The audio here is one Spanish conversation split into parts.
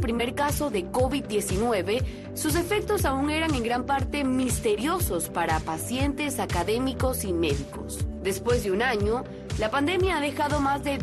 primer caso de COVID-19, sus efectos aún eran en gran parte misteriosos para pacientes, académicos y médicos. Después de un año, la pandemia ha dejado más de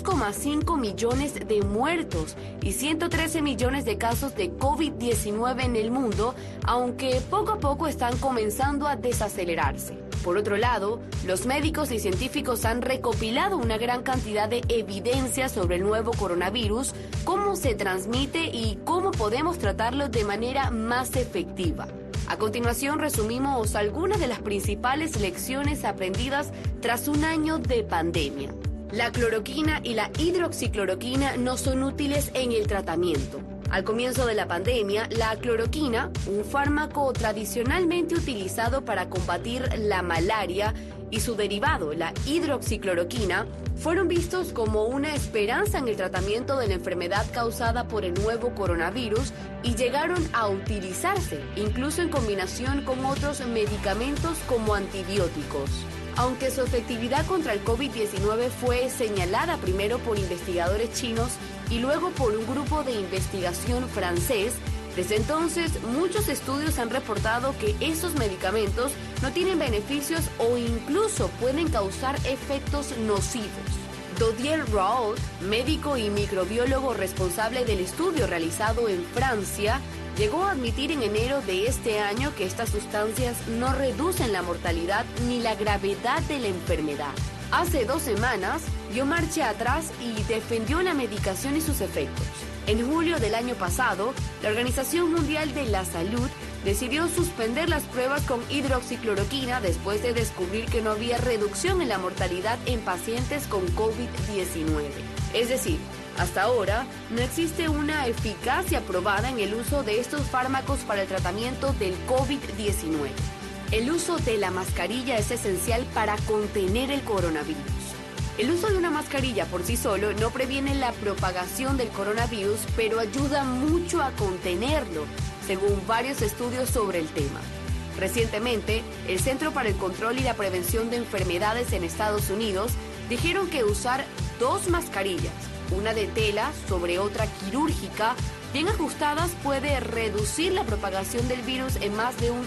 2,5 millones de muertos y 113 millones de casos de COVID-19 en el mundo, aunque poco a poco están comenzando a desacelerarse. Por otro lado, los médicos y científicos han recopilado una gran cantidad de evidencia sobre el nuevo coronavirus, cómo se transmite y cómo podemos tratarlo de manera más efectiva. A continuación resumimos algunas de las principales lecciones aprendidas tras un año de pandemia. La cloroquina y la hidroxicloroquina no son útiles en el tratamiento. Al comienzo de la pandemia, la cloroquina, un fármaco tradicionalmente utilizado para combatir la malaria, y su derivado, la hidroxicloroquina, fueron vistos como una esperanza en el tratamiento de la enfermedad causada por el nuevo coronavirus y llegaron a utilizarse, incluso en combinación con otros medicamentos como antibióticos. Aunque su efectividad contra el COVID-19 fue señalada primero por investigadores chinos y luego por un grupo de investigación francés, desde entonces muchos estudios han reportado que esos medicamentos no tienen beneficios o incluso pueden causar efectos nocivos. Didier Raoult, médico y microbiólogo responsable del estudio realizado en Francia, llegó a admitir en enero de este año que estas sustancias no reducen la mortalidad ni la gravedad de la enfermedad. Hace 2 semanas dio marcha atrás y defendió la medicación y sus efectos. En julio del año pasado, la Organización Mundial de la Salud decidió suspender las pruebas con hidroxicloroquina después de descubrir que no había reducción en la mortalidad en pacientes con COVID-19. Es decir, hasta ahora no existe una eficacia probada en el uso de estos fármacos para el tratamiento del COVID-19. El uso de la mascarilla es esencial para contener el coronavirus. El uso de una mascarilla por sí solo no previene la propagación del coronavirus, pero ayuda mucho a contenerlo, según varios estudios sobre el tema. Recientemente, el Centro para el Control y la Prevención de Enfermedades en Estados Unidos dijeron que usar 2 mascarillas, una de tela sobre otra quirúrgica, bien ajustadas, puede reducir la propagación del virus en más de un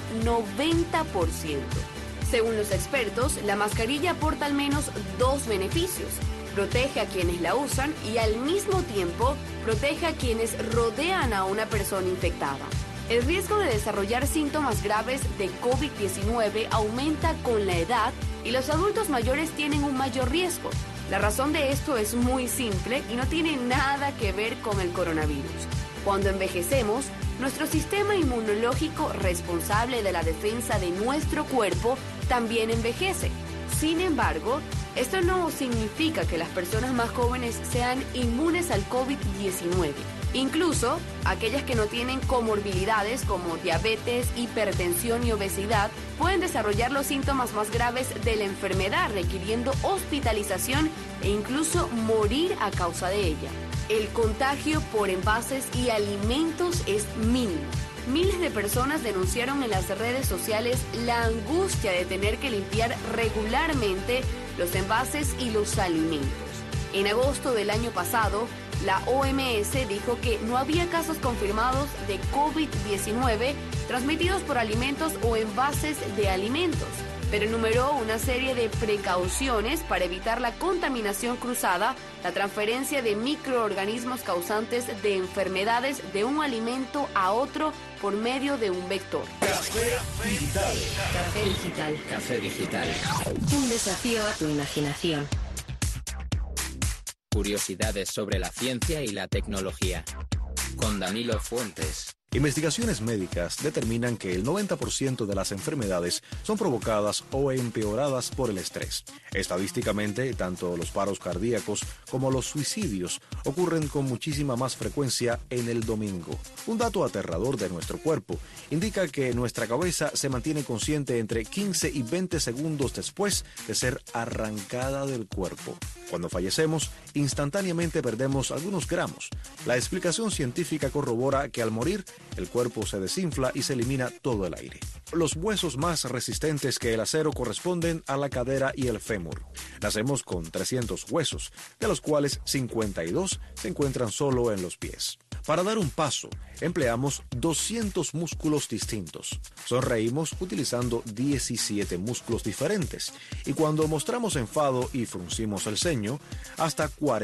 90%. Según los expertos, la mascarilla aporta al menos 2 beneficios. Protege a quienes la usan y al mismo tiempo protege a quienes rodean a una persona infectada. El riesgo de desarrollar síntomas graves de COVID-19 aumenta con la edad y los adultos mayores tienen un mayor riesgo. La razón de esto es muy simple y no tiene nada que ver con el coronavirus. Cuando envejecemos, nuestro sistema inmunológico, responsable de la defensa de nuestro cuerpo, también envejece. Sin embargo, esto no significa que las personas más jóvenes sean inmunes al COVID-19. Incluso, aquellas que no tienen comorbilidades como diabetes, hipertensión y obesidad pueden desarrollar los síntomas más graves de la enfermedad, requiriendo hospitalización e incluso morir a causa de ella. El contagio por envases y alimentos es mínimo. Miles de personas denunciaron en las redes sociales la angustia de tener que limpiar regularmente los envases y los alimentos. En agosto del año pasado, la OMS dijo que no había casos confirmados de COVID-19 transmitidos por alimentos o envases de alimentos, pero enumeró una serie de precauciones para evitar la contaminación cruzada, la transferencia de microorganismos causantes de enfermedades de un alimento a otro por medio de un vector. Café Digital. Café Digital. Café Digital. Un desafío a tu imaginación. Curiosidades sobre la ciencia y la tecnología. Con Danilo Fuentes. Investigaciones médicas determinan que el 90% de las enfermedades son provocadas o empeoradas por el estrés. Estadísticamente, tanto los paros cardíacos como los suicidios ocurren con muchísima más frecuencia en el domingo. Un dato aterrador de nuestro cuerpo indica que nuestra cabeza se mantiene consciente entre 15 y 20 segundos después de ser arrancada del cuerpo. Cuando fallecemos, instantáneamente perdemos algunos gramos. La explicación científica corrobora que al morir, el cuerpo se desinfla y se elimina todo el aire. Los huesos más resistentes que el acero corresponden a la cadera y el fémur. Nacemos con 300 huesos, de los cuales 52 se encuentran solo en los pies. Para dar un paso, empleamos 200 músculos distintos. Sonreímos utilizando 17 músculos diferentes. Y cuando mostramos enfado y fruncimos el ceño, hasta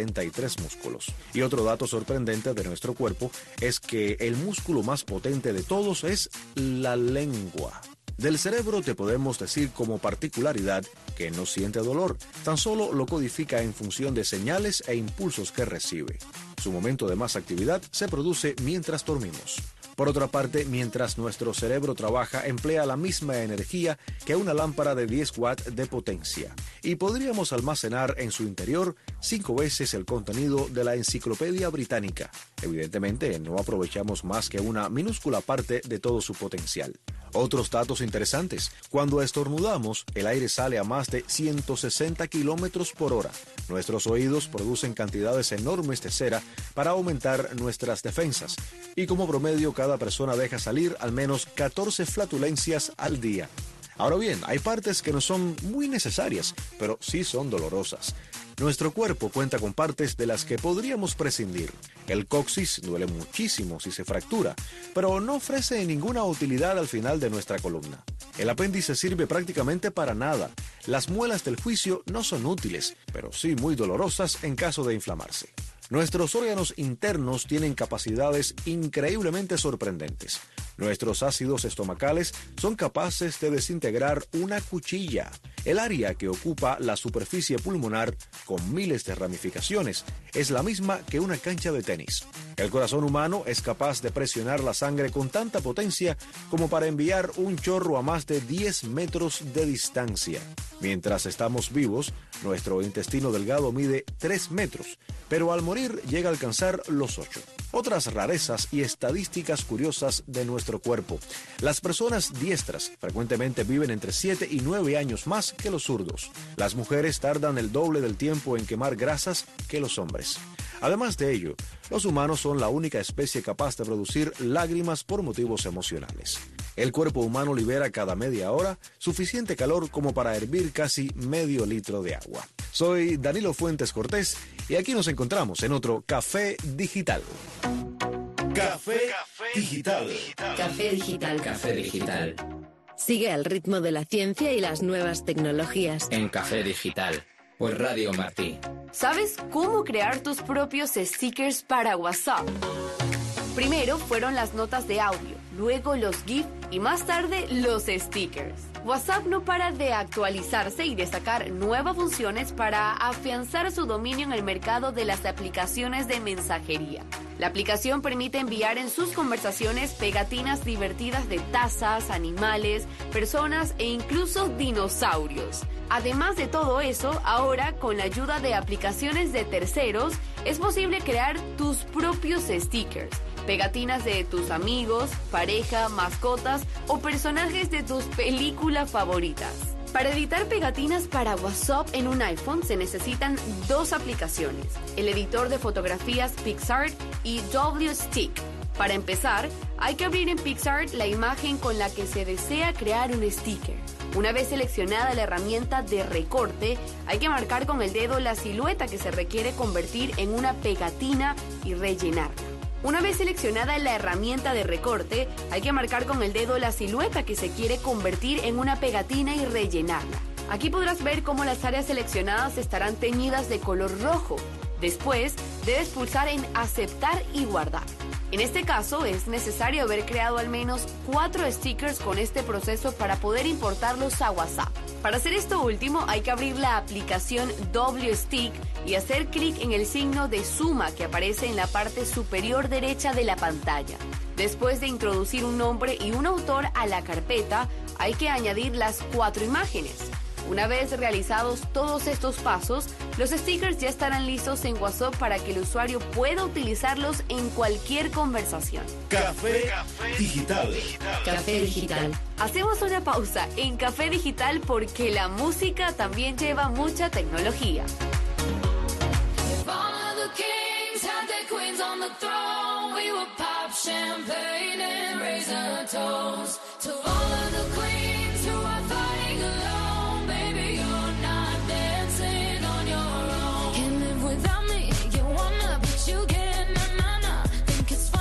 43 músculos. Y otro dato sorprendente de nuestro cuerpo es que el músculo más potente de todos es la lengua. Del cerebro te podemos decir como particularidad que no siente dolor, tan solo lo codifica en función de señales e impulsos que recibe. Su momento de más actividad se produce mientras dormimos. Por otra parte, mientras nuestro cerebro trabaja, emplea la misma energía que una lámpara de 10 watts de potencia. Y podríamos almacenar en su interior 5 veces el contenido de la Enciclopedia Británica. Evidentemente, no aprovechamos más que una minúscula parte de todo su potencial. Otros datos interesantes. Cuando estornudamos, el aire sale a más de 160 kilómetros por hora. Nuestros oídos producen cantidades enormes de cera para aumentar nuestras defensas. Y como promedio, cada persona deja salir al menos 14 flatulencias al día. Ahora bien, hay partes que no son muy necesarias, pero sí son dolorosas. Nuestro cuerpo cuenta con partes de las que podríamos prescindir. El coxis duele muchísimo si se fractura, pero no ofrece ninguna utilidad al final de nuestra columna. El apéndice sirve prácticamente para nada. Las muelas del juicio no son útiles, pero sí muy dolorosas en caso de inflamarse. Nuestros órganos internos tienen capacidades increíblemente sorprendentes. Nuestros ácidos estomacales son capaces de desintegrar una cuchilla. El área que ocupa la superficie pulmonar, con miles de ramificaciones, es la misma que una cancha de tenis. El corazón humano es capaz de presionar la sangre con tanta potencia como para enviar un chorro a más de 10 metros de distancia. Mientras estamos vivos, nuestro intestino delgado mide 3 metros, pero al morir llega a alcanzar los 8. Otras rarezas y estadísticas curiosas de nuestro cuerpo. Las personas diestras frecuentemente viven entre 7 y 9 años más que los zurdos. Las mujeres tardan el doble del tiempo en quemar grasas que los hombres. Además de ello, los humanos son la única especie capaz de producir lágrimas por motivos emocionales. El cuerpo humano libera cada media hora suficiente calor como para hervir casi medio litro de agua. Soy Danilo Fuentes Cortés y aquí nos encontramos en otro Café Digital. Café Digital. Café Digital. Café Digital. Sigue al ritmo de la ciencia y las nuevas tecnologías. En Café Digital. Por Radio Martí. ¿Sabes cómo crear tus propios stickers para WhatsApp? Primero fueron las notas de audio, luego los GIF y más tarde los stickers. WhatsApp no para de actualizarse y de sacar nuevas funciones para afianzar su dominio en el mercado de las aplicaciones de mensajería. La aplicación permite enviar en sus conversaciones pegatinas divertidas de tazas, animales, personas e incluso dinosaurios. Además de todo eso, ahora con la ayuda de aplicaciones de terceros, es posible crear tus propios stickers. Pegatinas de tus amigos, pareja, mascotas o personajes de tus películas favoritas. Para editar pegatinas para WhatsApp en un iPhone se necesitan 2 aplicaciones, el editor de fotografías PicsArt y WStick. Para empezar, hay que abrir en PicsArt la imagen con la que se desea crear un sticker. Una vez seleccionada la herramienta de recorte, hay que marcar con el dedo la silueta que se requiere convertir en una pegatina y rellenarla. Una vez seleccionada la herramienta de recorte, hay que marcar con el dedo la silueta que se quiere convertir en una pegatina y rellenarla. Aquí podrás ver cómo las áreas seleccionadas estarán teñidas de color rojo. Después, debes pulsar en aceptar y guardar. En este caso, es necesario haber creado al menos 4 stickers con este proceso para poder importarlos a WhatsApp. Para hacer esto último, hay que abrir la aplicación WStick y hacer clic en el signo de suma que aparece en la parte superior derecha de la pantalla. Después de introducir un nombre y un autor a la carpeta, hay que añadir las 4 imágenes. Una vez realizados todos estos pasos, los stickers ya estarán listos en WhatsApp para que el usuario pueda utilizarlos en cualquier conversación. Café Digital. Café Digital. Hacemos una pausa en Café Digital porque la música también lleva mucha tecnología. Without me, you wanna, but you get na na na. Think it's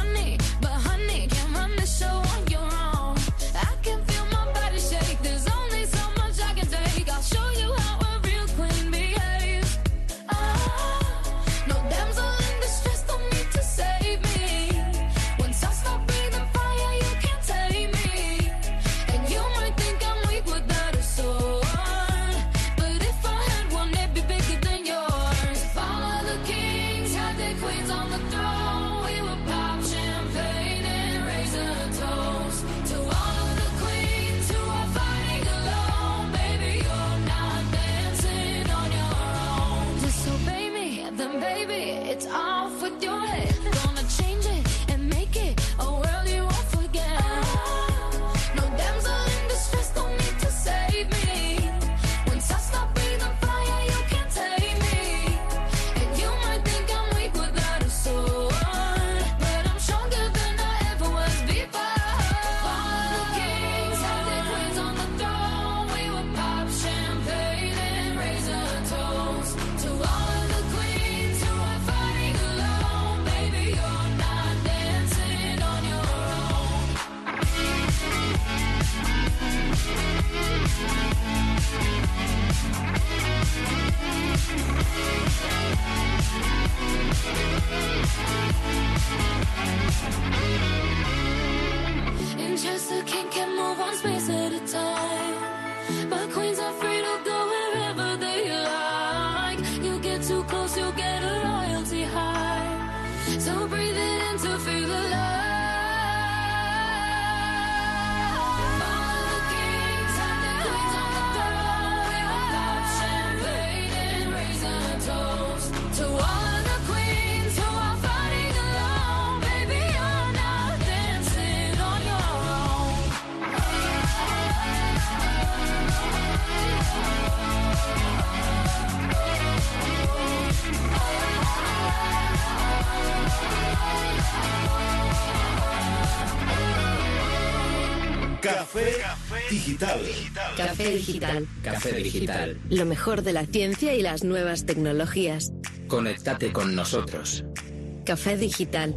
Café Digital. Café Digital. Café Digital. Lo mejor de la ciencia y las nuevas tecnologías. Conéctate con nosotros. Café Digital.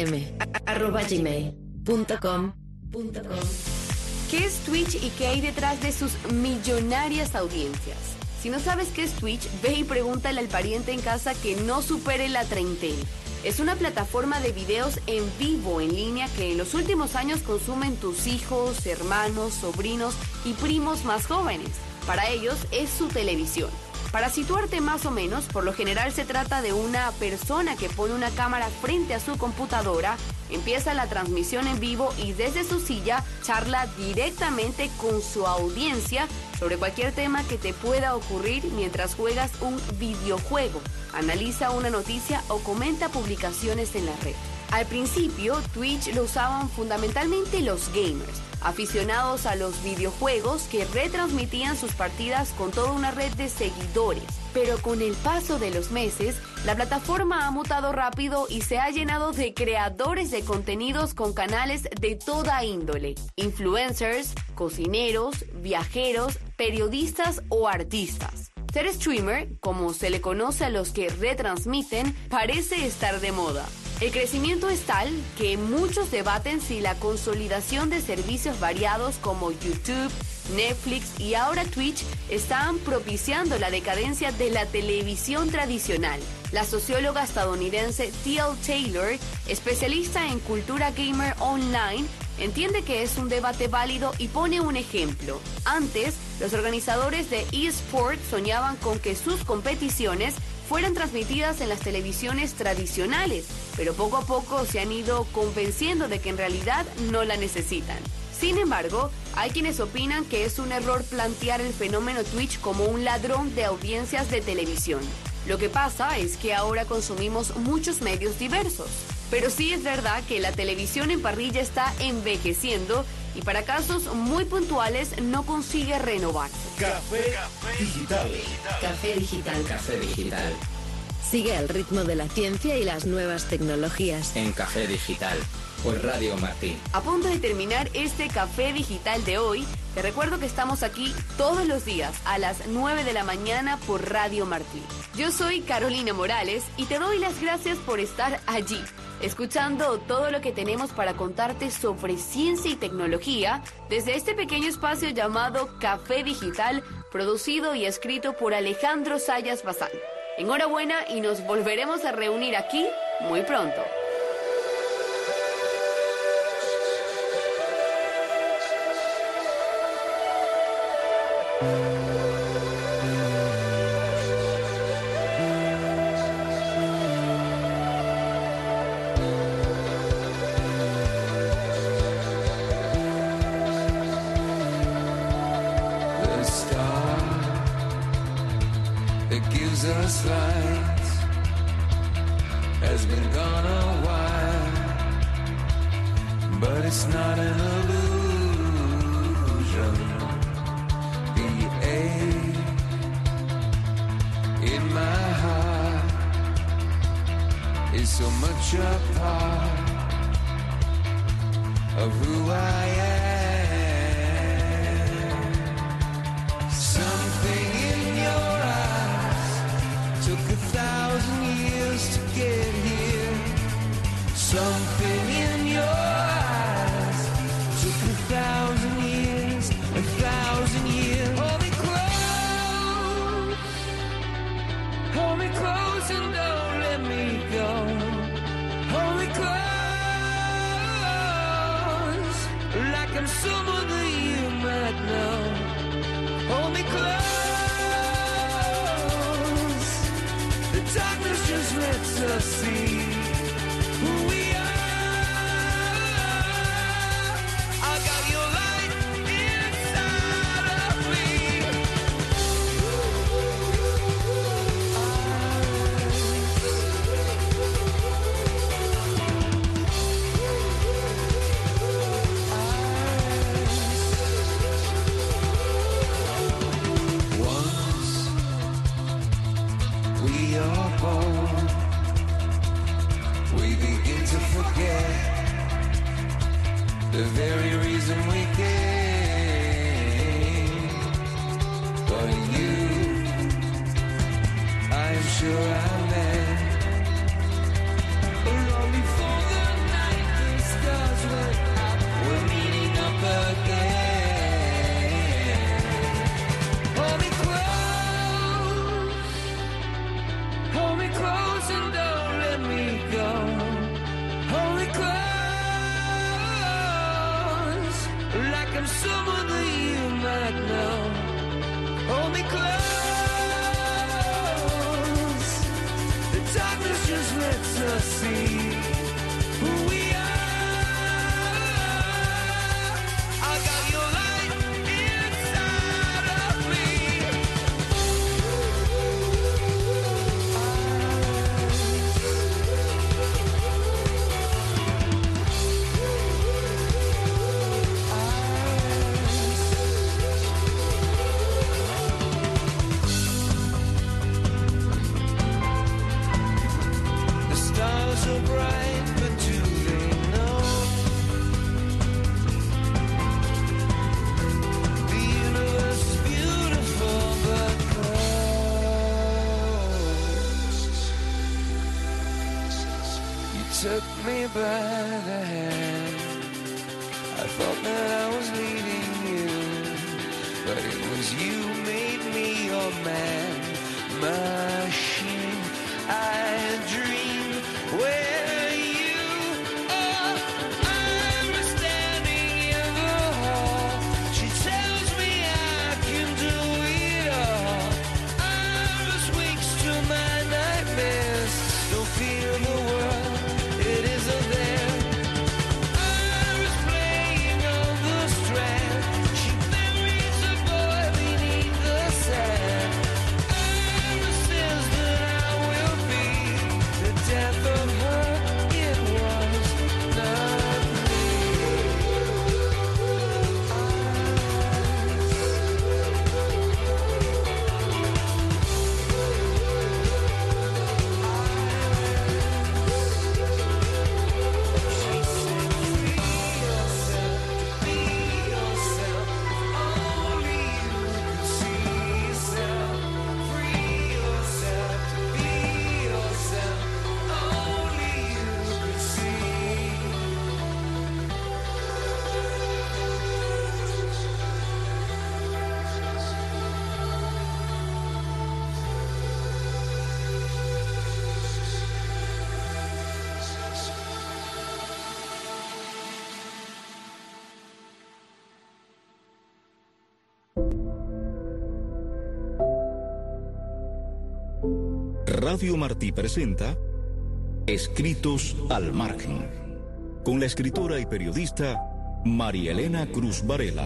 rm@gmail.com. ¿Qué es Twitch y qué hay detrás de sus millonarias audiencias? Si no sabes qué es Twitch, ve y pregúntale al pariente en casa que no supere la treintena. Es una plataforma de videos en vivo, en línea, que en los últimos años consumen tus hijos, hermanos, sobrinos y primos más jóvenes. Para ellos es su televisión. Para situarte más o menos, por lo general se trata de una persona que pone una cámara frente a su computadora, empieza la transmisión en vivo y desde su silla charla directamente con su audiencia sobre cualquier tema que te pueda ocurrir mientras juegas un videojuego, analiza una noticia o comenta publicaciones en la red. Al principio, Twitch lo usaban fundamentalmente los gamers, aficionados a los videojuegos que retransmitían sus partidas con toda una red de seguidores. Pero con el paso de los meses, la plataforma ha mutado rápido y se ha llenado de creadores de contenidos con canales de toda índole. Influencers, cocineros, viajeros, periodistas o artistas. Ser streamer, como se le conoce a los que retransmiten, parece estar de moda. El crecimiento es tal que muchos debaten si la consolidación de servicios variados como YouTube, Netflix y ahora Twitch están propiciando la decadencia de la televisión tradicional. La socióloga estadounidense T.L. Taylor, especialista en cultura gamer online, entiende que es un debate válido y pone un ejemplo. Antes, los organizadores de eSport soñaban con que sus competiciones fueran transmitidas en las televisiones tradicionales, pero poco a poco se han ido convenciendo de que en realidad no la necesitan. Sin embargo, hay quienes opinan que es un error plantear el fenómeno Twitch como un ladrón de audiencias de televisión. Lo que pasa es que ahora consumimos muchos medios diversos. Pero sí es verdad que la televisión en parrilla está envejeciendo y para casos muy puntuales no consigue renovarse. Café Digital. Café Digital. Café Digital. Sigue el ritmo de la ciencia y las nuevas tecnologías. En Café Digital. Por Radio Martín. A punto de terminar este Café Digital de hoy, te recuerdo que estamos aquí todos los días a las 9 de la mañana por Radio Martín. Yo soy Carolina Morales y te doy las gracias por estar allí, escuchando todo lo que tenemos para contarte sobre ciencia y tecnología desde este pequeño espacio llamado Café Digital, producido y escrito por Alejandro Sayas Bazán. Enhorabuena y nos volveremos a reunir aquí muy pronto. Us light has been gone a while, but it's not an illusion. The ache in my heart is so much a part of who I am. Something in your took 1,000 years to get here. Something in your eyes took 1,000 years, 1,000 years. Hold me close and don't let me go. Hold me close, like I'm someone that you might know. Hold me close. Darkness just lets us see who we are. I got your light inside of me. Once we are born, we begin to forget the very reason we care. sure I met. Long before the night the stars went out, we're meeting up again. Hold me close and don't let me go. Hold me close, like I'm someone that you might know. Hold me close, the darkness just lets us see who we are. I got your light inside of me. The stars are bright, but do they know the universe is beautiful but close? You took me by the hand, I thought that I was leading you, but it was you made me your man machine. I dream where you are. I'm standing in the hall. She tells me I can do it all. I'm just weeks to my nightmares. Don't feel the world, it isn't there. I was playing on the strand. She buries a boy beneath the sand. Iris says that I will be the death of her. It was not me. She said, free yourself, be yourself. Only you can see yourself. Free yourself, be yourself. Only you can see. Radio Martí presenta Escritos al Margen, con la escritora y periodista María Elena Cruz Varela.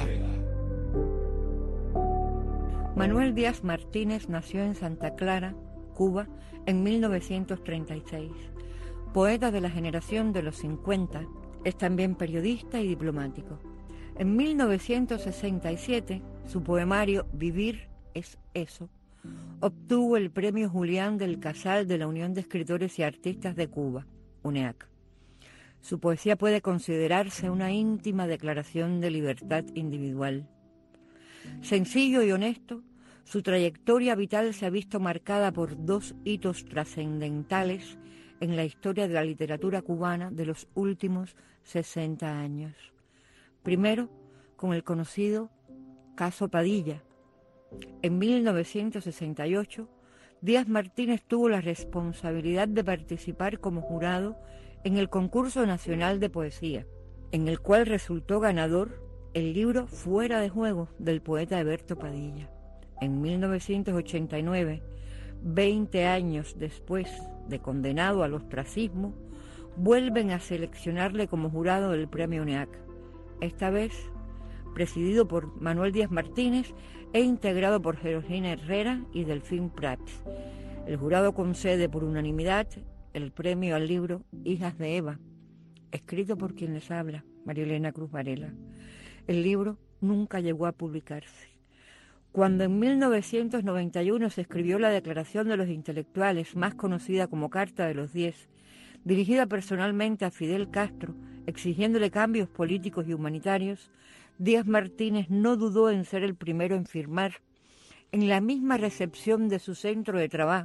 Manuel Díaz Martínez nació en Santa Clara, Cuba, en 1936. Poeta de la generación de los 50, es también periodista y diplomático. En 1967, su poemario Vivir es eso obtuvo el Premio Julián del Casal de la Unión de Escritores y Artistas de Cuba, UNEAC. Su poesía puede considerarse una íntima declaración de libertad individual. Sencillo y honesto, su trayectoria vital se ha visto marcada por dos hitos trascendentales en la historia de la literatura cubana de los últimos 60 años. Primero, con el conocido Caso Padilla. En 1968, Díaz Martínez tuvo la responsabilidad de participar como jurado en el Concurso Nacional de Poesía, en el cual resultó ganador el libro Fuera de Juego del poeta Eberto Padilla. En 1989, 20 años después de condenado al ostracismo, vuelven a seleccionarle como jurado del Premio UNEAC, esta vez presidido por Manuel Díaz Martínez e integrado por Georgina Herrera y Delfín Prats. El jurado concede por unanimidad el premio al libro Hijas de Eva, escrito por quien les habla, María Elena Cruz Varela. El libro nunca llegó a publicarse. Cuando en 1991 se escribió la Declaración de los Intelectuales, más conocida como Carta de los 10, dirigida personalmente a Fidel Castro, exigiéndole cambios políticos y humanitarios, Díaz Martínez no dudó en ser el primero en firmar, en la misma recepción de su centro de trabajo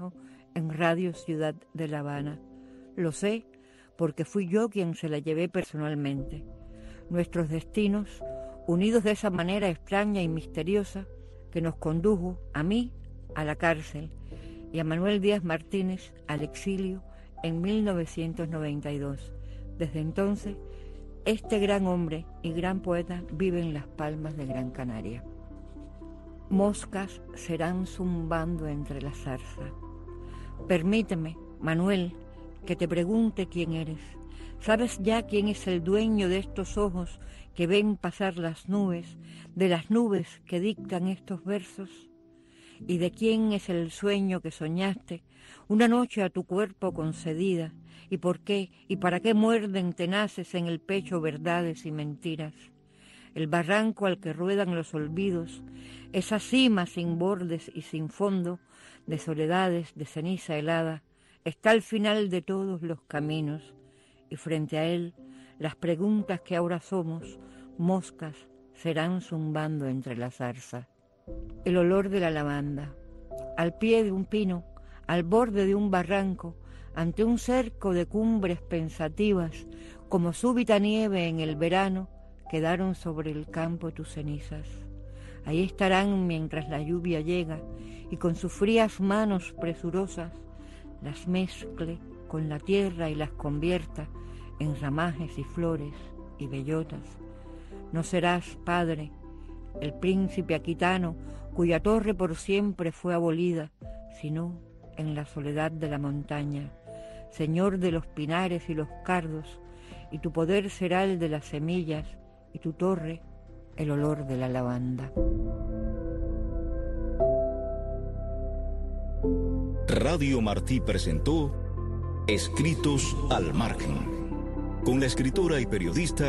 en Radio Ciudad de La Habana. Lo sé porque fui yo quien se la llevé personalmente. Nuestros destinos, unidos de esa manera extraña y misteriosa, que nos condujo a mí a la cárcel y a Manuel Díaz Martínez al exilio en 1992. Desde entonces, este gran hombre y gran poeta vive en Las Palmas de Gran Canaria. Moscas serán zumbando entre la zarza. Permíteme, Manuel, que te pregunte quién eres. ¿Sabes ya quién es el dueño de estos ojos que ven pasar las nubes, de las nubes que dictan estos versos? ¿Y de quién es el sueño que soñaste, una noche a tu cuerpo concedida? ¿Y por qué y para qué muerden tenaces en el pecho verdades y mentiras? El barranco al que ruedan los olvidos, esa cima sin bordes y sin fondo, de soledades, de ceniza helada, está al final de todos los caminos, y frente a él, las preguntas que ahora somos, moscas, serán zumbando entre la zarza. El olor de la lavanda, al pie de un pino, al borde de un barranco, ante un cerco de cumbres pensativas, como súbita nieve en el verano, quedaron sobre el campo tus cenizas. Ahí estarán mientras la lluvia llega, y con sus frías manos presurosas las mezcle con la tierra y las convierta en ramajes y flores y bellotas. No serás, padre, el príncipe aquitano cuya torre por siempre fue abolida, sino en la soledad de la montaña, señor de los pinares y los cardos, y tu poder será el de las semillas, y tu torre el olor de la lavanda. Radio Martí presentó Escritos al Margen, con la escritora y periodista